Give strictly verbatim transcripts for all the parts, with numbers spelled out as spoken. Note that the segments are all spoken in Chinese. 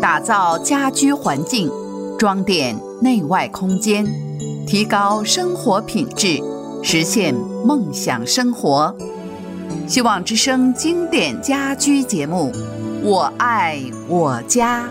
打造家居环境，装点内外空间，提高生活品质，实现梦想生活。希望之声经典家居节目，我爱我家。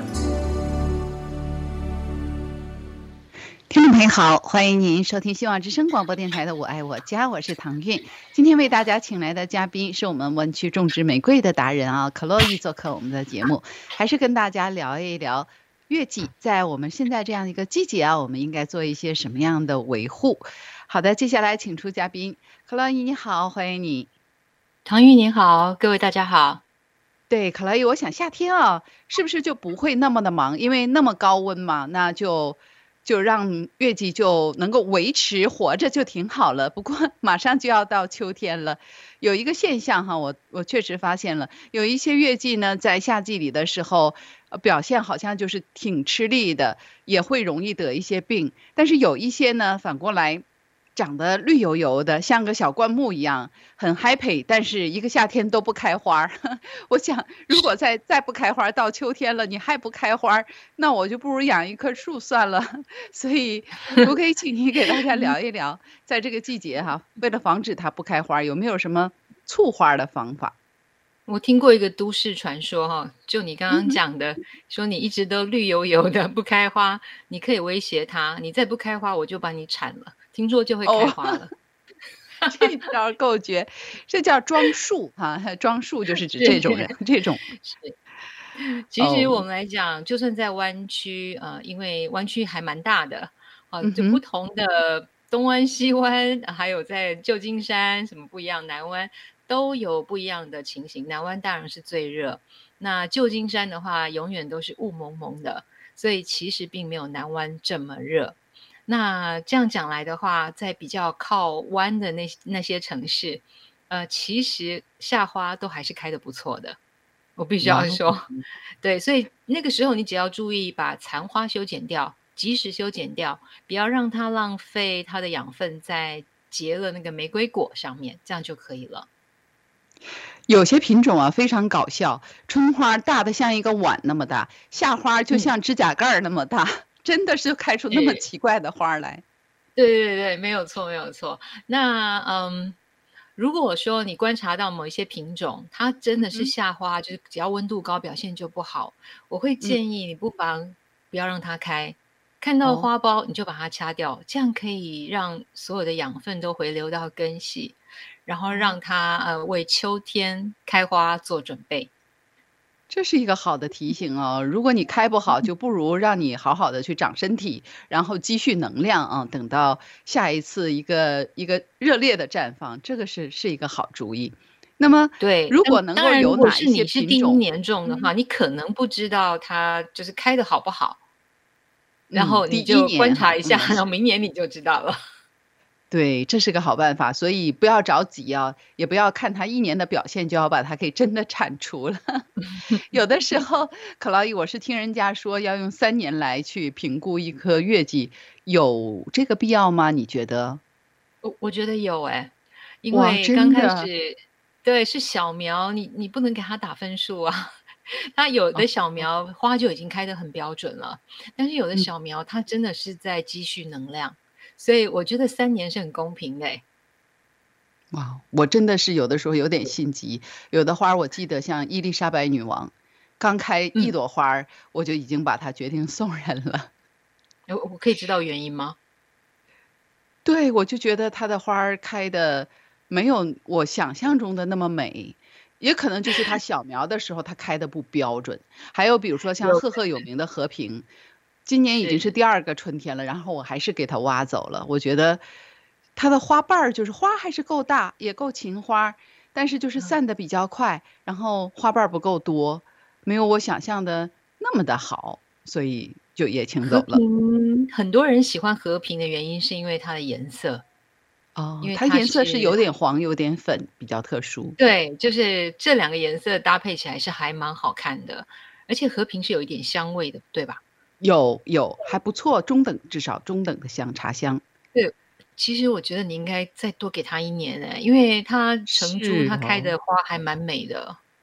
听众朋友好，欢迎您收听希望之声广播电台的我爱我家，我是唐韵。今天为大家请来的嘉宾是我们湾区种植玫瑰的达人啊，克洛伊做客我们的节目，还是跟大家聊一聊月季在我们现在这样一个季节啊，我们应该做一些什么样的维护。好的，接下来请出嘉宾，克洛伊你好，欢迎你。 唐韵你好，各位大家好。 对，克洛伊，我想夏天啊，是不是就不会那么的忙，因为那么高温嘛，那就就让月季就能够维持活着就挺好了。不过马上就要到秋天了，有一个现象哈，我我确实发现了，有一些月季呢，在夏季里的时候，呃表现好像就是挺吃力的，也会容易得一些病。但是有一些呢，反过来长得绿油油的，像个小灌木一样，很 happy， 但是一个夏天都不开花。我想，如果再再不开花，到秋天了你还不开花，那我就不如养一棵树算了。所以，可不可以请你给大家聊一聊，在这个季节哈、啊，为了防止它不开花，有没有什么促花的方法？ 我听过一个都市传说哈，就你刚刚嗯讲的，说你一直都绿油油的不开花，你可以威胁它，你再不开花我就把你铲了，听说就会开花了。 哦、这招够绝，这叫装树哈、啊，装树就是指这种人，这种是。其实我们来讲，就算在湾区，呃，因为湾区还蛮大的，啊、呃，就不同的东湾、西湾，还有在旧金山什么不一样，南湾都有不一样的情形。南湾当然是最热，那旧金山的话，永远都是雾蒙蒙的，所以其实并没有南湾这么热。那这样讲来的话，在比较靠湾的那那些城市，呃，其实夏花都还是开得不错的。我必须要说，对，所以那个时候你只要注意把残花修剪掉，及时修剪掉，不要让它浪费它的养分在结了那个玫瑰果上面，这样就可以了。 有些品种啊非常搞笑，春花大的像一个碗那么大，夏花就像指甲盖那么大，嗯、真的是开出那么奇怪的花来。 对对对，没有错，没有错。那嗯。如果我说你观察到某一些品种，它真的是夏花，嗯、就是只要温度高，表现就不好，我会建议你不妨不要让它开，嗯、看到花苞你就把它掐掉，哦、这样可以让所有的养分都回流到根系，然后让它呃为秋天开花做准备。 这是一个好的提醒哦，如果你开不好，就不如让你好好的去长身体，然后积蓄能量啊，等到下一次一个一个热烈的绽放，这个是是一个好主意。那么， 对， 如果能够有哪一些品种， 当然如果是你是第一年种的话，嗯、你可能不知道它就是开的好不好，嗯、然后你就观察一下，嗯、然后明年你就知道了。 对，这是个好办法，所以不要着急啊，也不要看它一年的表现就要把它给真的铲除了。有的时候，克劳伊，我是听人家说要用三年来去评估一棵月季，有这个必要吗？你觉得？ 我我觉得有哎、欸，因为刚开始对是小苗，你你不能给它打分数啊。它有的小苗、哦、花就已经开得很标准了，但是有的小苗它真的是在积蓄能量。嗯，所以我觉得三年是很公平的。 哇，我真的是有的时候有点心急。有的花我记得像伊丽莎白女王，刚开一朵花，嗯、我就已经把它决定送人了。 我我可以知道原因吗？ 对，我就觉得它的花开的没有我想象中的那么美，也可能就是它小苗的时候它开的不标准。还有比如说像赫赫有名的和平，今年已经是第二个春天了，然后我还是给它挖走了。我觉得它的花瓣就是花还是够大，也够芹花，但是就是散的比较快，然后花瓣不够多，没有我想象的那么的好，所以就也请走了。 嗯，很多人喜欢和平的原因是因为它的颜色。 哦， 因为它颜色是有点黄有点粉，比较特殊。 对，就是这两个颜色搭配起来是还蛮好看的，而且和平是有一点香味的，对吧？ 有有还不错，中等，至少中等的香，茶香。 对，其实我觉得你应该再多给它一年哎，因为它成株它开的花还蛮美的。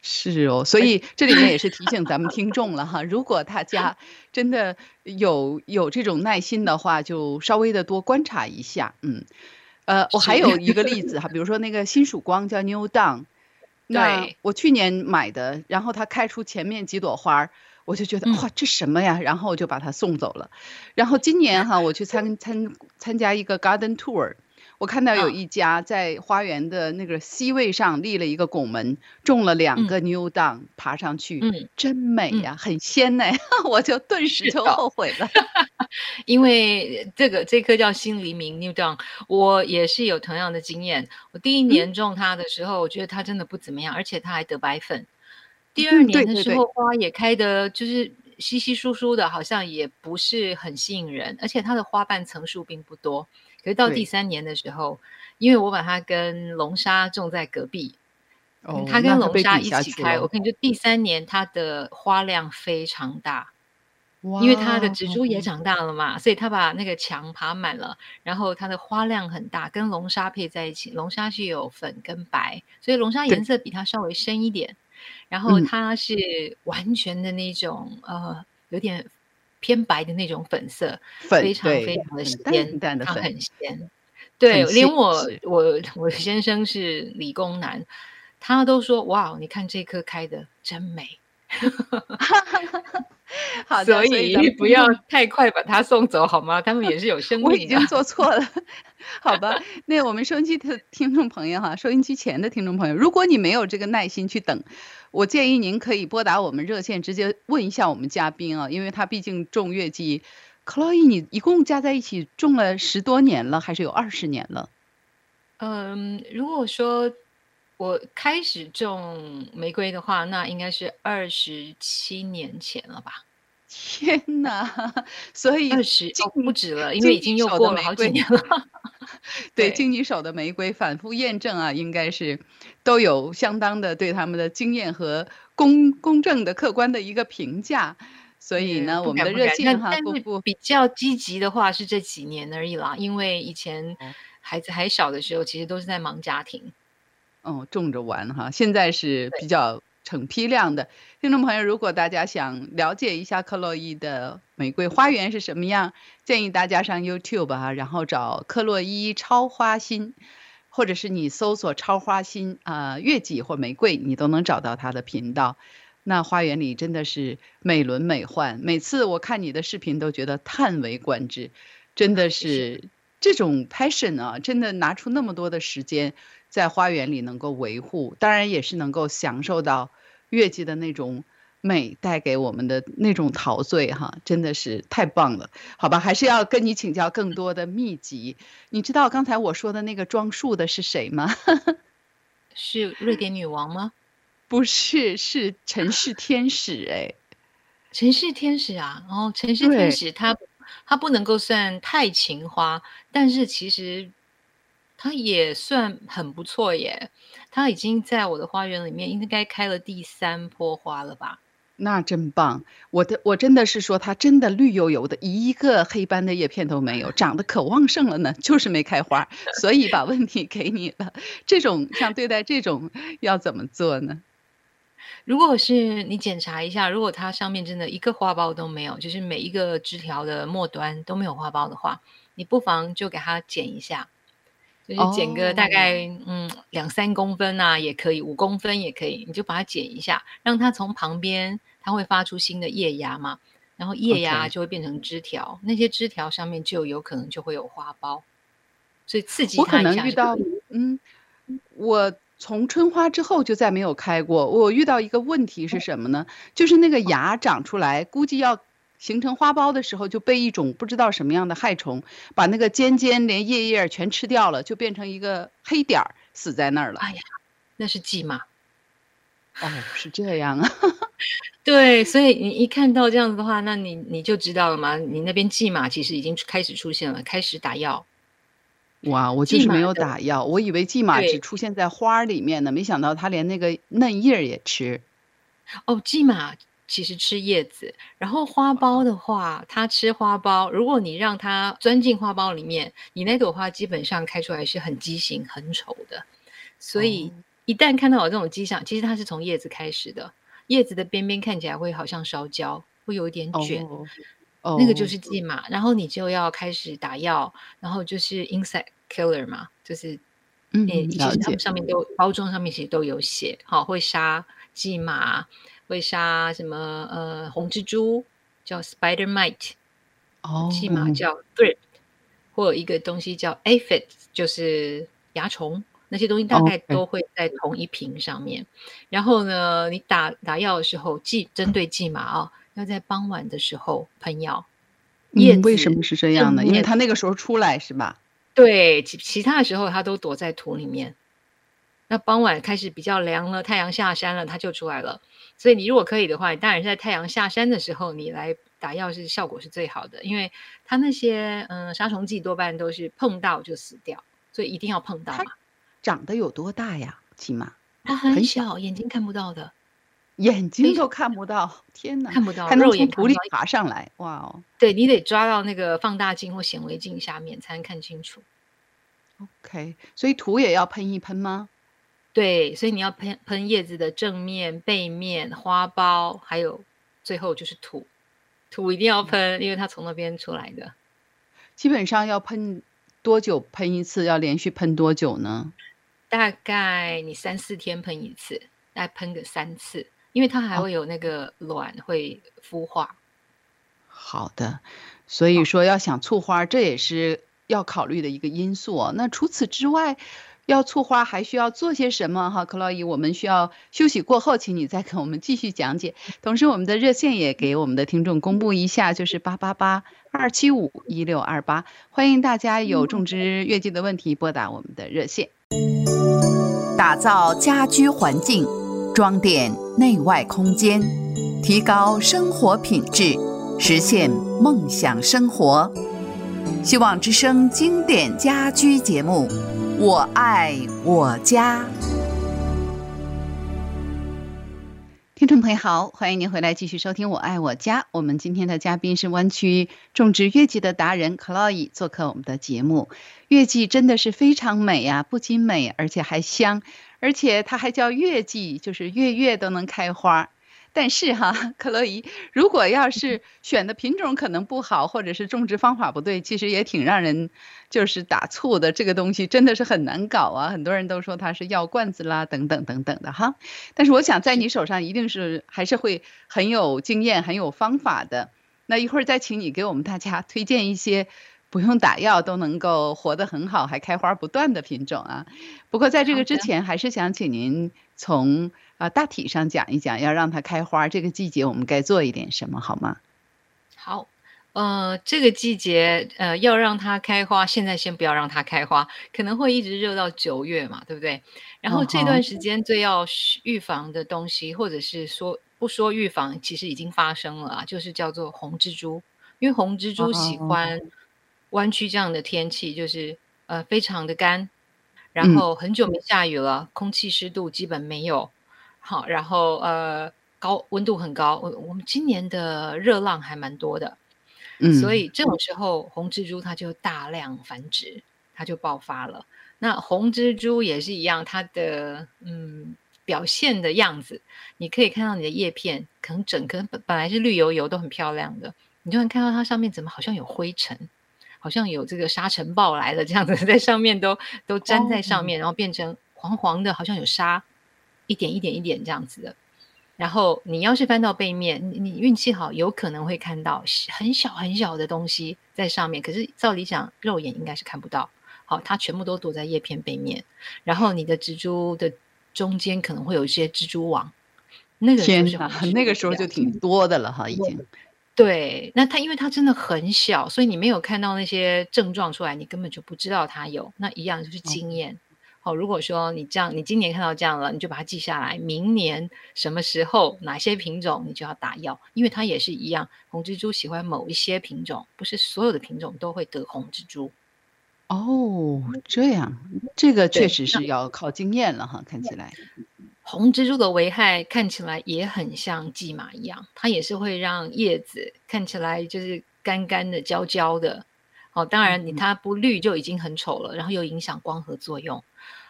是哦，所以这里面也是提醒咱们听众了哈，如果大家真的有有这种耐心的话，就稍微的多观察一下，嗯。呃，我还是， 有一个例子哈，比如说那个新曙光叫 New Dawn，那对， 我去年买的，然后它开出前面几朵花儿，我就觉得嗯哇，这什么呀？然后我就把它送走了。然后今年哈，我去参参参加一个 garden tour，我看到有啊， 一家在花园的那个 C 位上立了一个拱门，种了两嗯个 New Dawn，爬上去嗯真美嗯， 呀，很鲜呢，我就顿时就是的。 后悔了。 因为这个这棵叫新黎明 New Dawn，我也是有同样的经验。我第一嗯年种它的时候，我觉得它真的不怎么样，而且它还得白粉。第二嗯， 年的时候， 对对对花也开得就是稀稀疏疏的，好像也不是很吸引人，而且它的花瓣层数并不多。可是到第对， 三年的时候，因为我把它跟龙沙种在隔壁，嗯哦， 它跟那它龙沙被比一起开，我下去了。 跟你说第三年它的花量非常大。因为它的哇， 植株也长大了嘛，所以它把那个墙爬满了，然后它的花量很大，跟龙沙配在一起。龙沙是有粉跟白，所以龙沙对， 颜色比它稍微深一点，然后嗯， 它是完全的那种呃有点偏白的那种粉色，非粉，对， 常非常的很淡很鲜， 淡的粉， 它很鲜。 很对，连我细是。 我我先生是理工男，他都说哇，你看这棵开的真美。 好的，所以咱所以不要们听众太快把它送走好吗？它们也是有生命的。 我已经做错了，好吧。那我们收音机的听众朋友哈，收音机前的听众朋友，如果你没有这个耐心去等，我建议您可以拨打我们热线，直接问一下我们嘉宾啊，因为他毕竟种月季。Chloe，你一共加在一起种了十多年了，还是有二十年了？ 嗯，如果说我开始种玫瑰的话，那应该是二十七年前了吧天呐，所以二十经哦，不止了，因为已经又经你手的过了好几玫瑰年了。 对， 对， 经你手的玫瑰反复验证啊，应该是都有相当的对他们的经验和公公正的、客观的一个评价。所以也呢，我们的不敢不敢，但热线哈， 但是姑姑比较积极的话是这几年而已啦，因为以前哦， 孩子还小的时候，其实都是在忙家庭。 哦，种着玩哈，现在是对， 比较成批量的。听众朋友，如果大家想了解一下克洛伊的玫瑰花园是什么样，建议大家上 YouTube 哈，然后找克洛伊超花心，或者是你搜索超花心啊、月季或玫瑰，你都能找到它的频道。那花园里真的是美轮美奂，每次我看你的视频都觉得叹为观止，真的谢谢。 是这种 passion 啊，真的拿出那么多的时间在花园里能够维护，当然也是能够享受到月季的那种美带给我们的那种陶醉哈，真的是太棒了。好吧，还是要跟你请教更多的秘籍。你知道刚才我说的那个装束的是谁吗？ 是瑞典女王吗？ 不是，是城市天使哎。 城市天使啊，哦，城市天对， 使它它不能够算太勤花，但是其实它也算很不错耶。它已经在我的花园里面应该开了第三波花了吧？ 那真棒！我的我真的是说它真的绿油油的，一个黑斑的叶片都没有，长得可旺盛了呢，就是没开花。所以把问题给你了，这种像对待这种要怎么做呢？ 如果是你检查一下，如果它上面真的一个花苞都没有，就是每一个枝条的末端都没有花苞的话，你不妨就给它剪一下。就是剪个大哦， 概，嗯两三公分啊，也可以五公分也可以，你就把它剪一下，让它从旁边它会发出新的叶芽嘛，然后叶芽 OK， 就会变成枝条，那些枝条上面就有可能就会有花苞，所以刺激我可它一能遇到， 下是可以。 嗯，我从春花之后就再没有开过。我遇到一个问题是什么呢？就是那个芽长出来，估计要形成花苞的时候，就被一种不知道什么样的害虫把那个尖尖连叶叶儿全吃掉了，就变成一个黑点儿，死在那儿了。 哎呀，那是蓟麻。 哦，是这样啊。 对，所以你一看到这样子的话，那你你就知道了嘛，你那边蓟麻其实已经开始出现了，开始打药。 哇，我就蓟麻是没有的打药，我以为蓟麻只对， 出现在花儿里面呢，没想到它连那个嫩叶儿也吃。 哦，蓟麻其实吃叶子，然后花苞的话，它吃花苞。如果你让它钻进花苞里面，你那朵花基本上开出来是很畸形、很丑的。所以哦， 一旦看到有这种迹象，其实它是从叶子开始的，叶子的边边看起来会好像烧焦，会有一点卷， 哦那个就哦是蓟麻。然后你就要开始打药，然后就是 insect killer 嘛，就是诶， 嗯， 其实他们了解。 上面都包装上面其实都有写，好，会杀蓟麻，会杀什么呃红蜘蛛叫 spider mite，蓟麻哦叫 thrift，或有一个东西叫 aphid，就是蚜虫。那些东西大概 ，OK， 都会在同一瓶上面。然后呢，你打打药的时候，蓟针对蓟麻啊、要在傍晚的时候喷药。叶嗯，为什子么是这样呢？因为正面它那个时候出来是吧？ 对，其其他的时候它都躲在土里面。那傍晚开始比较凉了，太阳下山了，它就出来了。所以你如果可以的话，你当然是在太阳下山的时候，你来打药是效果是最好的，因为它那些嗯杀虫剂多半都是碰到就死掉，所以一定要碰到它嘛。 长得有多大呀？起码它很很小， 小，眼睛看不到的， 眼睛非常都看不到，天呐， 看不到， 还能肉从土里眼看不到。 爬上来，哇哦对，你得抓到那个放大镜或显微镜下面才能看清楚。 ，OK，所以土也要喷一喷吗？ 对，所以你要喷喷叶子的正面、背面、花苞，还有最后就是土，土一定要喷，因为它从那边出来的。 基本上要喷多久喷一次？要连续喷多久呢？ 大概你三四天喷一次，大概喷个三次，因为它还哦， 会有那个卵会孵化。 好的，所以哦， 说要想促花，这也是要考虑的一个因素哦。那除此之外，要促花还需要做些什么哈？克洛伊，我们需要休息过后，请你再给我们继续讲解。同时，我们的热线也给我们的听众公布一下，就是八八八二七五一六二八，欢迎大家有种植月季的问题拨打我们的热线。打造家居环境，装点内外空间，提高生活品质，实现梦想生活。希望之声经典家居节目，我爱我家。听众朋友好，欢迎您回来继续收听《我爱我家》。我们今天的嘉宾是湾区种植月季的达人 Chloe 做客我们的节目。月季真的是非常美呀、不仅美，而且还香，而且它还叫月季，就是月月都能开花。但是哈，克洛伊，如果要是选的品种可能不好，或者是种植方法不对，其实也挺让人就是打怵的。这个东西真的是很难搞啊，很多人都说它是药罐子啦，等等等等的哈。但是我想在是你手上一定是还是会很有经验、很有方法的。那一会儿再请你给我们大家推荐一些不用打药都能够活得很好，还开花不断的品种啊。不过在这个之好的。 前，还是想请您从啊大体上讲一讲，要让它开花，这个季节我们该做一点什么，好吗？ 好，呃，这个季节，呃，要让它开花，现在先不要让它开花，可能会一直热到九月嘛，对不对？然后这哦吼， 段时间最要预预防的东西，或者是说不说预防，其实已经发生了啊，就是叫做红蜘蛛。因为红蜘蛛喜哦， 欢湾区这样的天气，就是呃非常的干，然嗯后很久没下雨了，空气湿度基本没有，好，然后呃高温度很高，我我们今年的热浪还蛮多的，所嗯， 以这种时候红蜘蛛它就大量繁殖，它就爆发了。那红蜘蛛也是一样，它的嗯表现的样子，你可以看到你的叶片，可能整颗本本来是绿油油都很漂亮的，你就能看到它上面怎么好像有灰尘，好像有这个沙尘暴来了这样子，在上面都都粘在上哦， 面，然后变成黄黄的，好像有沙，一点一点一点这样子的。然后你要是翻到背面，你你运气好，有可能会看到很小很小的东西在上面，可是照理讲，肉眼应该是看不到。好，它全部都躲在叶片背面，然后你的蜘蛛的中间可能会有一些蜘蛛网，那个就天呐， 是红蜘那个蛛的表现。 时候就挺多的了哈，已经。 对，那它因为它真的很小，所以你没有看到那些症状出来，你根本就不知道它有。那一样就是哦经验。好，如果说你这样，你今年看到这样了，你就把它记下来，明年什么时候哪些品种你就要打药，因为它也是一样，红蜘蛛喜欢某一些品种，不是所有的品种都会得红蜘蛛。 哦，这样，这个确对， 实是要靠经验了哈，看起来。 红蜘蛛的危害看起来也很像蓟麻一样，它也是会让叶子看起来就是干干的、焦焦的。哦，当然你嗯它不绿就已经很丑了，然后又影响光合作用。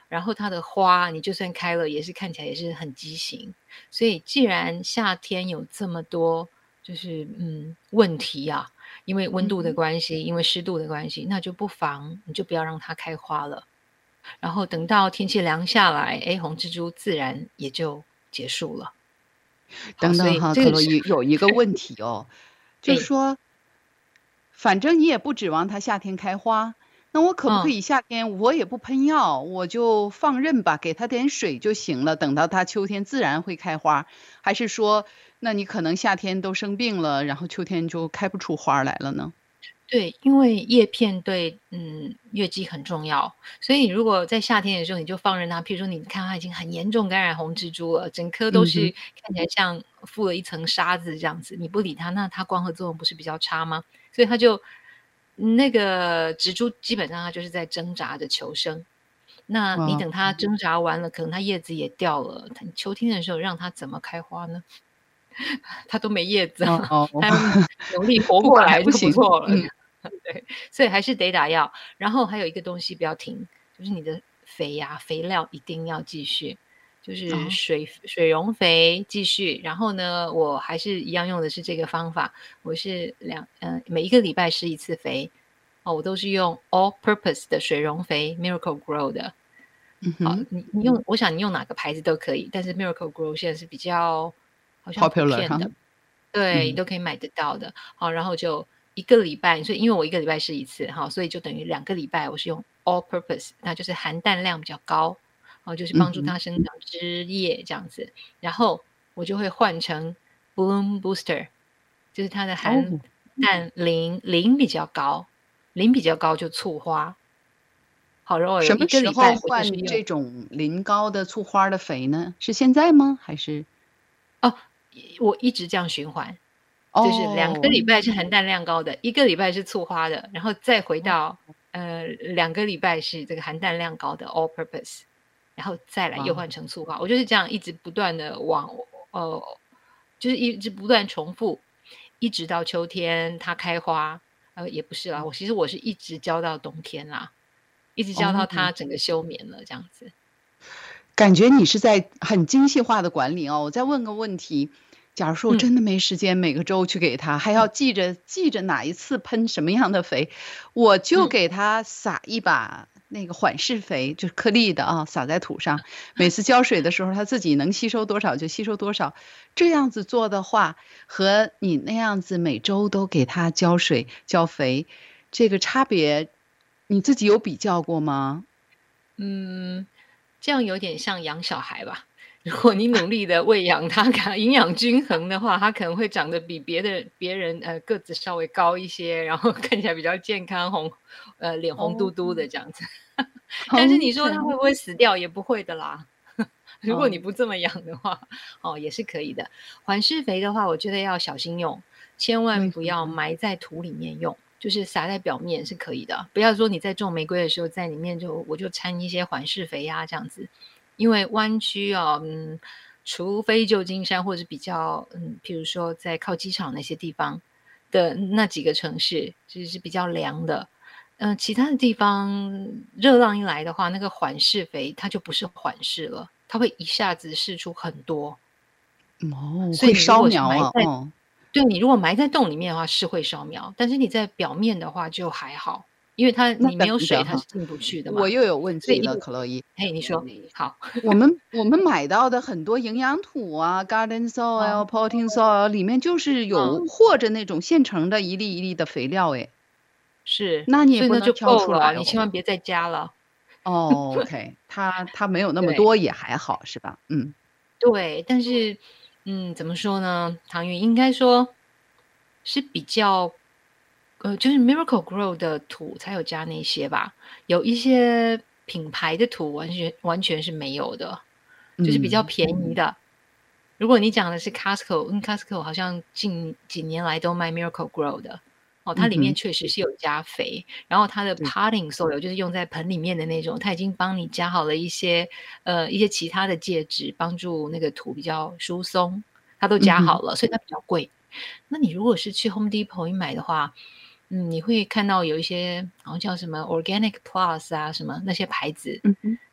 然后它的花你就算开了也是看起来也是很畸形。所以既然夏天有这么多就是嗯问题啊，因为温度的嗯哼。 关系，因为湿度的关系，那就不妨你就不要让它开花了。然后等到天气凉下来，哎，红蜘蛛自然也就结束了。好，所等等哈， 以这个是克洛伊有一个问题哦，就是哎， 说，反正你也不指望它夏天开花，那我可不可嗯。 以夏天我也不喷药，我就放任吧，给它点水就行了，等到它秋天自然会开花？还是说，那你可能夏天都生病了，然后秋天就开不出花来了呢？ 对，因为叶片对，嗯，月季很重要，所以你如果在夏天的时候你就放任它，譬如说你看它已经很严重感染红蜘蛛了，整颗都是嗯哼。 看起来像覆了一层沙子这样子，你不理它，那它光合作用不是比较差吗？所以它就那个植株基本上它就是在挣扎着求生。那你哦。 等它挣扎完了，可能它叶子也掉了，它秋天的时候让它怎么开花呢？它都没叶子啊， 哦， 它努力活不管还过来就不不行， 错了。 嗯。 对，所以还是得打药。然后还有一个东西不要停，就是你的肥呀、肥料一定要继续，就是哦。 水水溶肥继续。然后呢，我还是一样用的是这个方法，我是两呃每一个礼拜施一次肥，哦，我都是用 All Purpose 的水溶肥 Miracle Grow 的。好， 嗯哼你你用，我想你用哪个牌子都可以，但是 Miracle Grow 现在是比较好像普 ，popular 哈。 遍的，对， 嗯。 都可以买得到的。好，然后就一个礼拜，所以因为我一个礼拜试一次，哈，所以就等于两个礼拜我是用 All Purpose，那就是含氮量比较高，哦，就是帮助嗯哼。 它生长枝叶这样子。然后我就会换成 Bloom Booster，就是它的含哦。 氮磷磷比较高，磷比较高就促花。好，然后我有一什么时个礼拜我就是候换用这种磷膏的促花儿的肥呢？是现在吗？还是哦，我一直这样循环，就是两个哦。 礼拜是含氮量高的，一个礼拜是促花的，然后再回哦。 到呃两个礼拜是这个含氮量高的 all purpose，然后再来又哇。 换成促花。我就是这样一直不断的往呃，就是一直不断重复，一直到秋天它开花。呃，也不是啦， 嗯。 我其实我是一直浇到冬天啦，一直浇到哦。 它整个休眠了这样子。 感觉你是在很精细化的管理哦。我再问个问题，假如说我嗯真的没时间每个周去给它，还嗯要记着记着哪一次喷什么样的肥，我就嗯。 给它撒一把那个缓释肥，就是颗粒的啊，撒在土上。每次浇水的时候，它自己能吸收多少就吸收多少。这样子做的话，和你那样子每周都给它浇水浇肥，这个差别你自己有比较过吗？ 嗯，这样有点像养小孩吧。如果你努力的喂养它，给它营养均衡的话，它可能会长得比别的别人，呃，个子稍微高一些，然后看起来比较健康，红呃，脸红哦嘟嘟的这样子。但是你说它 ，OK。 会不会死掉？也不会的啦。如果你哦。 不这么养的话，哦，也是可以的。缓释肥的话，我觉得要小心用，千万不要为什么呢？ 埋在土里面用，就是撒在表面是可以的。不要说你在种玫瑰的时候，在里面就我就掺一些缓释肥呀、这样子。因为湾区啊，嗯，除非旧金山或者是比较，嗯，譬如说在靠机场那些地方的那几个城市，其实是比较凉的。嗯，其他的地方热浪一来的话，那个缓释肥它就不是缓释了，它会一下子释出很多。 哦，会所以你如果是烧苗啊。 埋在哦。 对，你如果埋在洞里面的话是会烧苗，但是你在表面的话就还好，因为它那你没有水等一等哈， 它是进不去的嘛。 我又有问题了， 所以一定克洛伊。 嘿，你说，好。 我们我们买到的很多营养土啊，garden 哦， soil、potting soil 里面就是嗯， 有和着那种现成的一粒一粒的肥料诶， 是， 那你也所以那就不能挑够了，你出来哦。 千万别再加了。 哦，OK，它它没有那么对。 多也还好是吧？嗯。 对，但是，嗯，怎么说呢？唐云应该说是比较，呃，就是 Miracle Grow 的土才有加那些吧，有一些品牌的土完全完全是没有的，就是比较嗯。 便宜的。如果你讲的是 Costco，嗯，Costco 好像近几年来都卖 Miracle Grow 的。哦，它里面嗯哼。 确实是有加肥，然后它的对。 potting soil 就是用在盆里面的那种，它已经帮你加好了一些呃一些其他的介质，帮助那个土比较疏松，它都嗯哼。 加好了，所以它比较贵。那你如果是去 Home Depot 一买的话，嗯，你会看到有一些好像叫什么 Organic Plus 啊，什么那些牌子， 嗯哼。 它里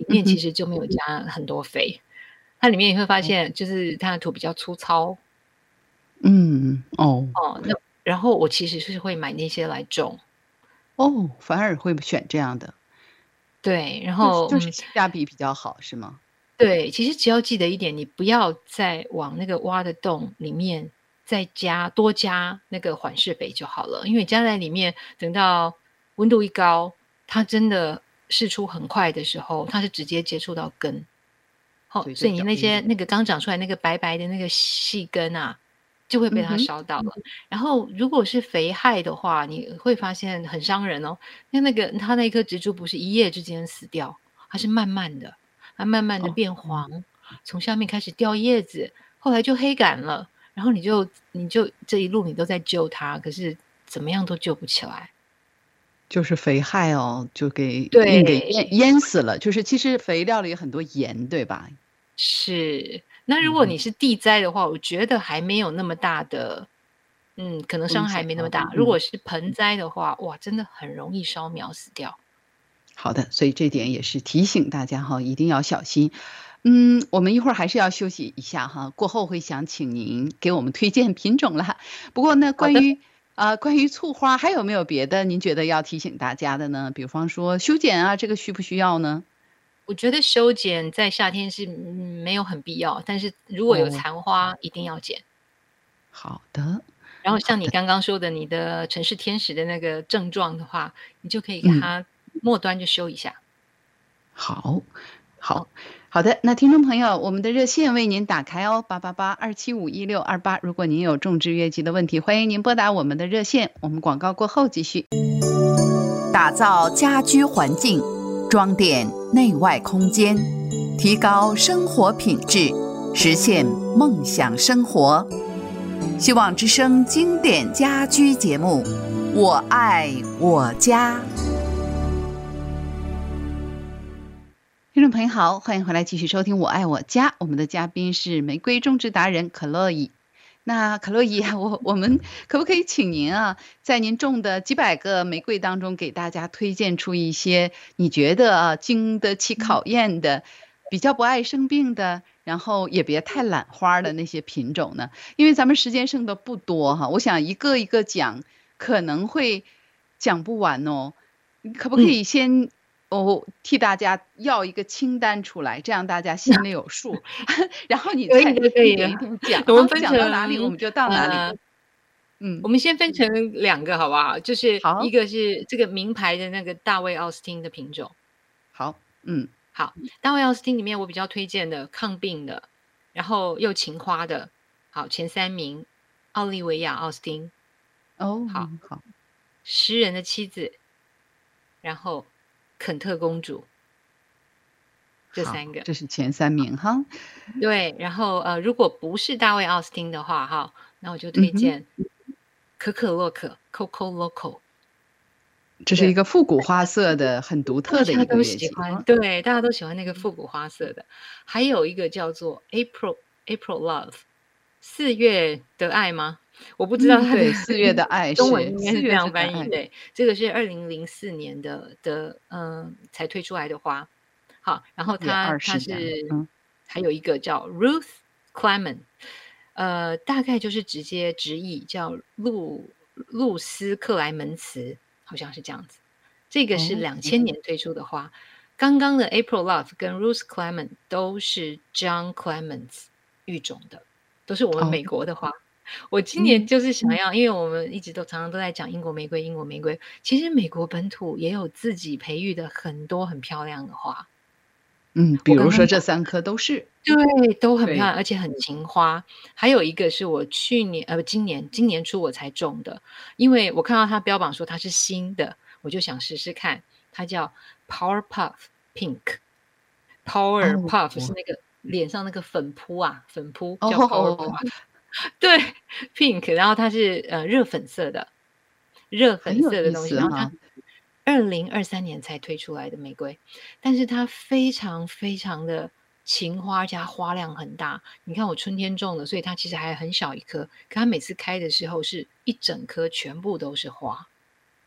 面其嗯哼， 实就没有加很多肥，它里面你会发哦， 现就是它的土比较粗糙。 嗯，哦， 哦，那然后我其实是会买那些来种。 哦，反而会选这样的， 对，然就是后嗯， 就是性价比比较好，是吗？ 对，其实只要记得一点，你不要再往那个挖的洞里面再加多加那个缓释肥就好了，因为加在里面，等到温度一高，它真的释出很快的时候，它是直接接触到根。好， 所以就所以你那比较危险。 些那个刚长出来那个白白的那个细根啊，就会被它嗯哼， 烧到了。然后如果是肥害的话，你会发现很伤人哦。那那个它那一棵植株不是一夜之间死掉，它是慢慢的，它慢慢的哦， 变嗯， 黄，从下面开始掉叶子，后来就黑杆了。然后你就你就这一路你都在救它，可是怎么样都救不起来。 就是肥害哦，就给硬给淹对， 淹死了，就是其实肥料里有很多盐，对吧？ 是。那如嗯哼， 果你是地栽的话，我觉得还没有那么大的嗯，可能风伤害险哦， 没那么大。如嗯。 果是盆栽的话，哇，真的很容易烧苗死掉。 好的，所以这点也是提醒大家哈，一定要小心。嗯，我们一会儿还是要休息一下哈，过后会想请您给我们推荐品种了。不过呢， 好的。 关于呃关于醋花，还有没有别的您觉得要提醒大家的呢？比方说修剪啊，这个需不需要呢？ 我觉得修剪在夏天是，嗯，没有很必要，但是如果有哦， 残花一定要剪。 好的， 然后像你好的， 刚刚说的，你的城市天使的那个症状的话，你就可以给嗯。 它末端就修一下。 好， 哦， 好，好的。那听众朋友，我们的热线为您打开哦，八八八二七五一六二八。如果您有种植月季的问题，欢迎您拨打我们的热线。我们广告过后继续。打造家居环境，装点内外空间，提高生活品质，实现梦想生活。希望之声经典家居节目，我爱我家。听众朋友好，欢迎回来继续收听《我爱我家》，我们的嘉宾是玫瑰种植达人可乐伊。那可乐伊啊，我我们可不可以请您啊，在您种的几百个玫瑰当中，给大家推荐出一些你觉得啊经得起嗯。 考验的、比较不爱生病的，然后也别太懒花的那些品种呢？因为咱们时间剩的不多哈，我想一个一个讲，可能会讲不完哦。你可不可嗯， 以先哦替大家要一个清单出来，这样大家心里有数，然后你再可以的可以的。 一点一点讲我们哈， 分成讲到哪里我们就到哪里。 呃，我嗯， 们先分成两个好不好？就是一好， 个是这个名牌的那个大卫奥斯汀的品种。 好，嗯， 好，大卫奥斯汀里面我比较推荐的抗病的，然后又勤花的，好，前三名，奥利维亚·奥斯汀， 哦， 好， 好， 诗人的妻子，然后肯特公主，这三好， 个。 这是前三名哈。 对，然后呃，如果不是大卫·奥斯汀的话，哈，那我就嗯哼， 推荐可可洛可 （Coco Loco）。 这是一个复古花色的很独特的一个大家都乐器喜欢， 哈。 对，大家都喜欢那个复古花色的。还有一个叫做 April April Love，四月的爱吗？我不知道嗯， 它的对，四月的爱中文是四月应该是这样翻译， 份的爱。 对，这个是二零零四年的的，嗯，才推出来的花。好，然后那也它它二十年了， 是嗯， 还有一个叫 Ruth Clement，呃，大概就是直接直译叫露露丝克莱门茨，好像是这样子。这个是哦， 两千年推出的花。刚刚的 April Love 跟 Ruth Clement 都是 John Clements 育种的，都是我们哦， 美国的花。我今嗯。 年就是想要，因为我们一直都常常都在讲英国玫瑰，英国玫瑰，其实美国本土也有自己培育的很多很漂亮的花。 嗯，比我刚刚如说这三颗都是， 对，都很漂对， 亮，而且很勤花。还有一个是我去年呃，今年今年初我才种的，因为我看到它标榜说它是新的，我就想试试看。它叫 Power Puff Pink，Power 哦， Puff 是那个脸上那个粉扑啊，粉扑叫 Power 哦， Puff，对，Pink，然后它是呃热粉色的，热粉很有意色的东西，然后它思哈。 二零二三年才推出来的玫瑰，但是它非常非常的勤花加花量很大。你看我春天种的，所以它其实还很小一颗，可它每次开的时候是一整颗全部都是花。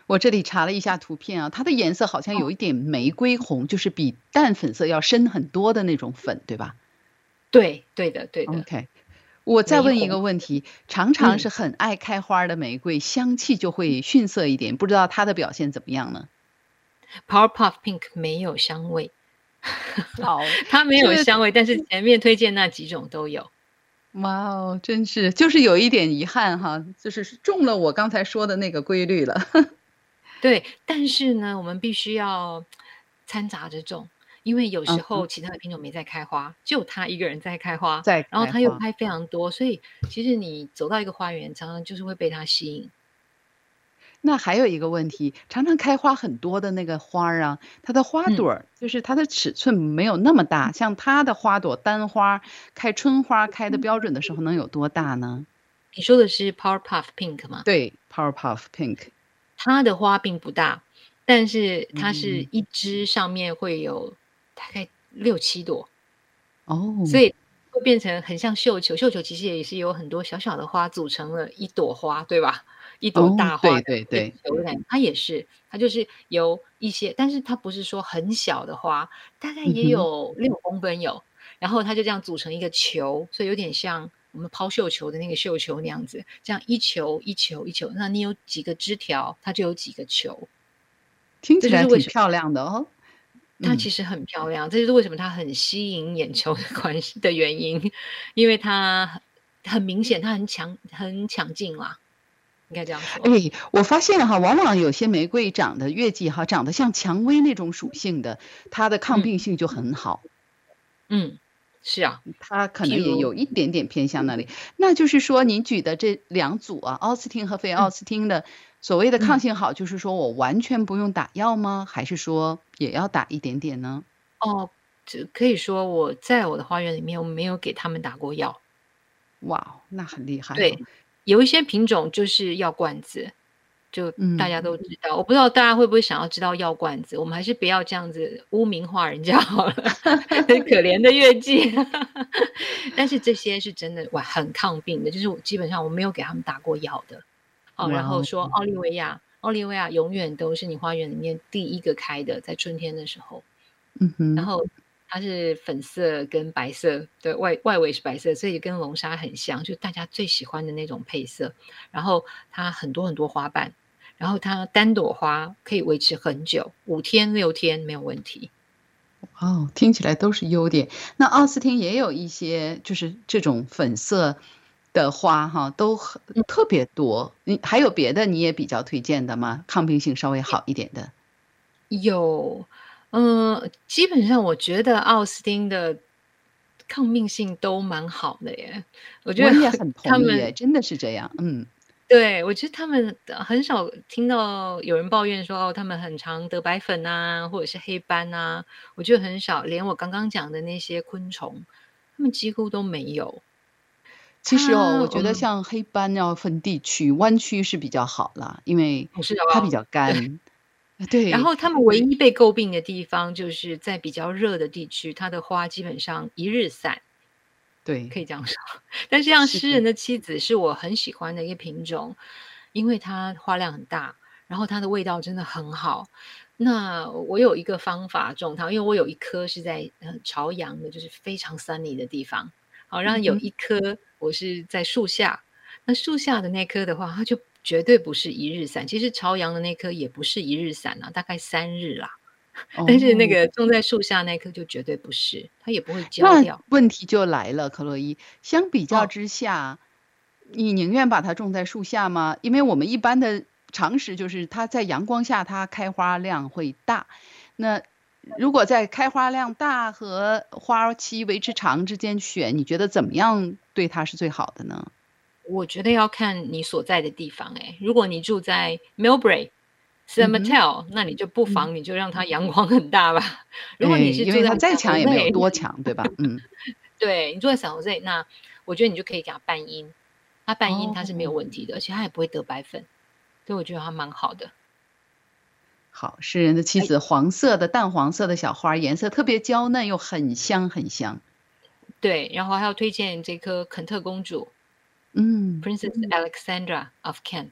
我这里查了一下图片啊，它的颜色好像有一点玫瑰红，就是比淡粉色要深很多的那种粉，对吧对，对的，对的， ？OK，我再问一玫红。 个问题，常常嗯是很爱开花的玫瑰，香气就会逊色一点，不知道它的表现怎么样呢？ ，Power Puff Pink 没有香味， 好， 它没有这香味，但是前面推荐那几种都有。 哇哦，真是就是有一点遗憾哈，就是中了我刚才说的那个规律了。 对，但是呢，我们必须要掺杂着种，因为有时嗯哼， 候其他的品种没在开花，就他一个人在开花， 再然后开花。 他又开非常多，所以其实你走到一个花园，常常就是会被它吸引。 那还有一个问题，常常开花很多的那个花儿啊，它的花嗯， 朵儿就是它的尺寸没有那么大，像它的花朵单花开春花开的标准的时候能有多大呢？ 你说的是 Power Puff Pink 吗？ 对，Power Puff Pink。 它的花并不大，但是它是嗯， 一枝上面会有大概六七朵。所哦， 以会变成很像绣球，绣球其实也是有很多小小的花组成了一朵花，对吧？一朵哦， 大花的对对一个对， 球的感觉，它也是，它就是由一些但是它不是说很小的花，大概也嗯哼， 有六公分有，然后它就这样组成一个球，所以有点像我们抛绣球的那个绣球那样子，这样一球一球一球，那你有几个枝条，它就有几个球， 听起来这就是为什么挺漂亮的哦。嗯。 它其实很漂亮，这就是为什么它很吸引眼球的关系的原因，因为它很很明显，它很抢很抢镜啦，应该这样哎， 说。 我发现哈，往往有些玫瑰长得月季哈，长得像蔷薇那种属性的，它的抗嗯病性就很好。 嗯，是啊， 它可能譬如也有一点点偏向那里。那就是说您举的这两组啊，奥斯汀和非奥嗯斯汀的所谓的抗嗯， 性好，就是说我完全不用打药吗？还是说也要打一点点呢？ 哦，这可以说我在我的花园里面，我没有给它们打过药。 哇哦，那很厉害哦。 对，有一些品种就是药罐子，就大嗯， 家都知道。我不知道大家会不会想要知道药罐子，我们还是不要这样子污名化人家好了，很可怜的月季。但是这些是真的哇，很抗病的，就是我基本上我没有给他们打过药的。好， 哇哦， 然后说奥利维亚，奥利维亚永远都是你花园里面第一个开的，在春天的时候。 嗯哼， 然后它是粉色跟白色的外外围是白色，所以跟龙沙很像，就大家最喜欢的那种配色。然后它很多很多花瓣，然后它单朵花可以维持很久，五天六天没有问题。 哦，听起来都是优点。那奥斯汀也有一些就是这种粉色的花哈，都很嗯， 特别多。你还有别的你也比较推荐的吗？抗病性稍微好一点的？ 有，嗯，基本上我觉得奥斯汀的抗病性都蛮好的耶，我觉得我也很同意诶， 他们真的是这样，嗯。 对，我觉得他们呃很少听到有人抱怨说，哦，他们很常得白粉啊，或者是黑斑啊，我觉得很少，连我刚刚讲的那些昆虫，他们几乎都没有。 其实哦，我觉得它嗯， 像黑斑要分地区，湾区是比较好啦，因为不是哦， 它比较干。呃对， 然后他们唯一被诟病的地方，就是在比较热的地区，它的花基本上一日散， 对， 可以这样说。但是像是的， 诗人的妻子是我很喜欢的一个品种，因为它花量很大，然后它的味道真的很好。那我有一个方法种它，因为我有一棵是在呃朝阳的，就是非常 sunny 的地方，好，然后有嗯哼， 一棵我是在树下。那树下的那棵的话，它就绝对不是一日散。其实朝阳的那棵也不是一日散啊，大概三日啦。但是那哦， 个种在树下那棵就绝对不是，它也不会焦那掉。 问题就来了，克洛伊，相比较哦， 之下，你宁愿把它种在树下吗？因为我们一般的常识就是它在阳光下它开花量会大，那如果在开花量大和花期维持长之间选，你觉得怎么样对它是最好的呢？ 我觉得要看你所在的地方哎，如果你住在 Millbrae、San 嗯哼， Mateo，那你就不嗯。 妨你就让它阳光很大吧。如果哎， 你是住在因为它 San 再强也没有 Jose， 多强，对吧？嗯。 对，你住在 San Jose，那我觉得你就可以给它半阴，它半阴它是没有哦， 问题的，而且它也不会得白粉，所以我觉得它蛮好的。 好，诗人的妻哎， 子，黄色的淡黄色的小花，颜色特别娇嫩又很香很香。 对，然后还要推荐这棵肯特公主嗯， Princess Alexandra of Kent。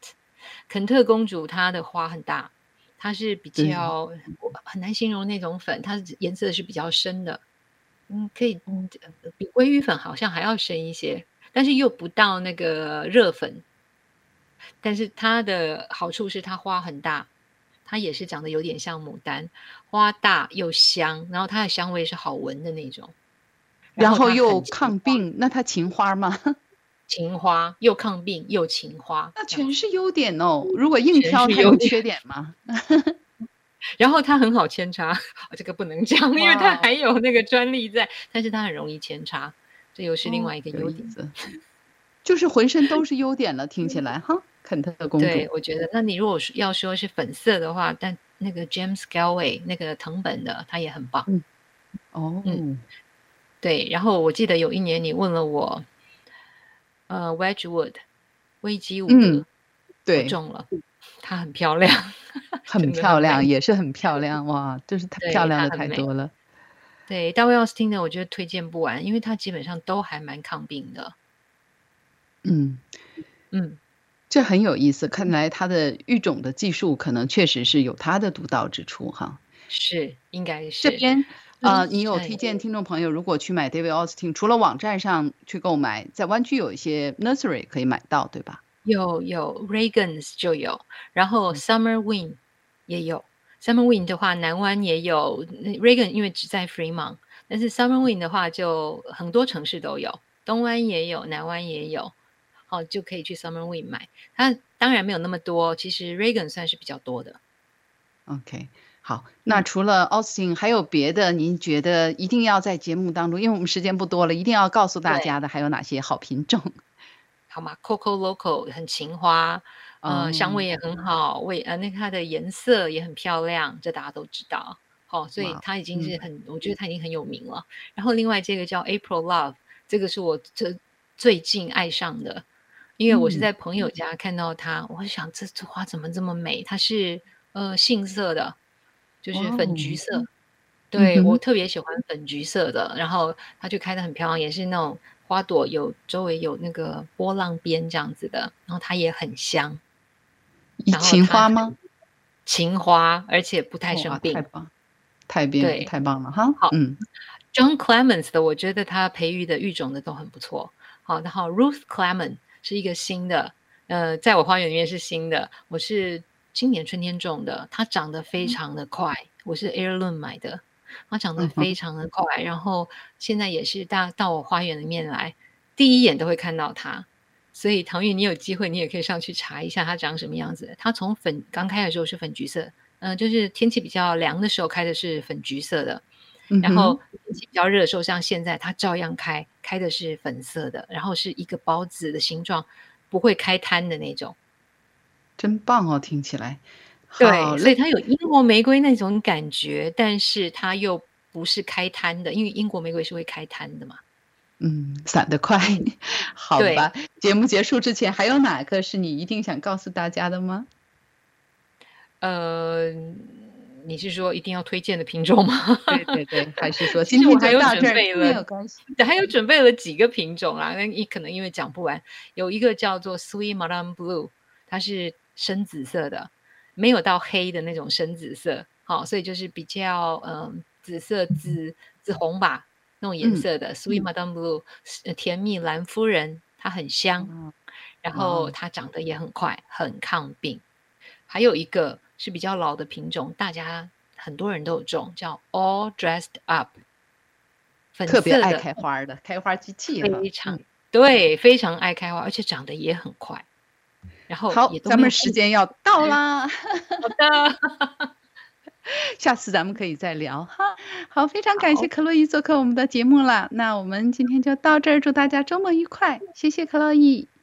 肯特公主她的花很大，它是比对， 较很难形容那种粉，它是颜色是比较深的，嗯，可以嗯，呃比鲑鱼粉好像还要深一些，但是又不到那个热粉。但是它的好处是它花很大，它也是长得有点像牡丹，花大又香，然后它的香味是好闻的那种，然后它然后又很勤花， 抗病，那它情花吗？ 勤花又抗病又勤花， 那这样全是优点哦。如果硬全挑， 是优点。 它有缺点吗？ 然后它很好扦插，这个不能讲，因为它哇哦， 还有那个专利在，但是它很容易扦插，这又是另哦， 外一个有优点。 意思，就是浑身都是优点了，听起来哈，肯特公对， 主。 我觉得，那你如果是要说是粉色的话，但那个 James Galway 那个藤本的，他也很棒。 嗯， 嗯， 哦， 对。然后我记得有一年你问了我，呃，Wedgwood 危基伍嗯， 德，我对， 中了，它很漂亮， 很真的很美， 漂亮，也是很漂亮，哇，就是太漂对， 亮的它很美。 太多了。 对，大卫奥斯汀的我觉得推荐不完，因为它基本上都还蛮抗病的。 嗯， 嗯， 这很有意思，看来它的育种的技术可能确实是有它的独到之处哈。 是，应该是。 这边， 嗯， 呃，你有哎， 推荐听众朋友，如果去买 David Austin，除了网站上去购买，在湾区有一些 nursery 可以买到，对吧？ 有有 Reagans 就有，然后嗯 Summer Win 也有。Summer Win 的话，南湾也有。那 Reagan 因为只在 Fremont，但是 Summer Win 的话就很多城市都有，东湾也有，南湾也有。好，就可以去 Summer Win 买。它当然没有那么多，其实 Reagan 算是比较多的。 ，OK，好，那嗯， 除了 Austin，还有别的您觉得一定要在节目当中，因为我们时间不多了，一定要告诉大对。 家的还有哪些好品种？ 好吗？Coco Loco 很勤花，呃，香味哦， 也很好，味呃，那它的颜色也很漂亮，这大家都知道。好，所以哇， 它已经是嗯很，我觉得它已经很有名了。然后另外这个叫 April Love，这个是我这最近爱上的，因为我是嗯， 在朋友家看到它，我就想这这花怎么这么美？它是呃杏色的，就是粉哇哦， 橘色。对，我嗯哼， 特别喜欢粉橘色的，然后它就开得很漂亮，也是那种花朵有周围有那个波浪边这样子的，然后它也很香， 以然后它很芹花吗？ 勤花，而且不太生哇，太病。 棒，太bien， 对， 太棒了哈， 好嗯 ，John Clements 的，我觉得他培育的育种的都很不错。好，然后 Ruth Clement 是一个新的，呃，在我花园里面是新的，我是今年春天种的，它长得非常的快，我是 Heirloom 买的，它长得嗯哼， 非常的快，然后现在也是大到我花园里面来，第一眼都会看到它。所以唐玉，你有机会你也可以上去查一下它长什么样子。它从粉刚开的时候是粉橘色，嗯、就是天气比较凉的时候开的是粉橘色的，然后嗯哼， 天气比较热的时候，像现在它照样开，开的是粉色的，然后是一个包子的形状，不会开摊的那种。 真棒哦，听起来，好对，所以嘞。 它有英国玫瑰那种感觉，但是它又不是开摊的，因为英国玫瑰是会开摊的嘛。 嗯，散得快， 嗯，对， 好吧。节目结束之前，还有哪个是你一定想告诉大家的吗？ 呃，你是说一定要推荐的品种吗？ 对对对，还是说其今天实我还有就到这儿， 准备了， 没有关系。 还有准备了几个品种啦，那你可能因为讲不完。有一个叫做 Sweet Madame Blue，它是深紫色的，没有到黑的那种深紫色，好，所以就是比较嗯紫色紫紫红吧那种颜嗯， 色的 Sweet Madame Blue，呃甜蜜蓝夫人，它很香， 哇然哇哦， 后它长得也很快，很抗病。还有一个是比较老的品种，大家很多人都有种，叫 All Dressed Up，粉特别爱色的， 开花儿的，开花机器哈。 非常嗯， 对，非常爱开花，而且长得也很快，然后好， 也都咱们没有病。 时间要到啦， 好的， 下次咱们可以再聊哈。好，非常感谢好， 克洛伊做客我们的节目了，那我们今天就到这儿，祝大家周末愉快，谢谢克洛伊。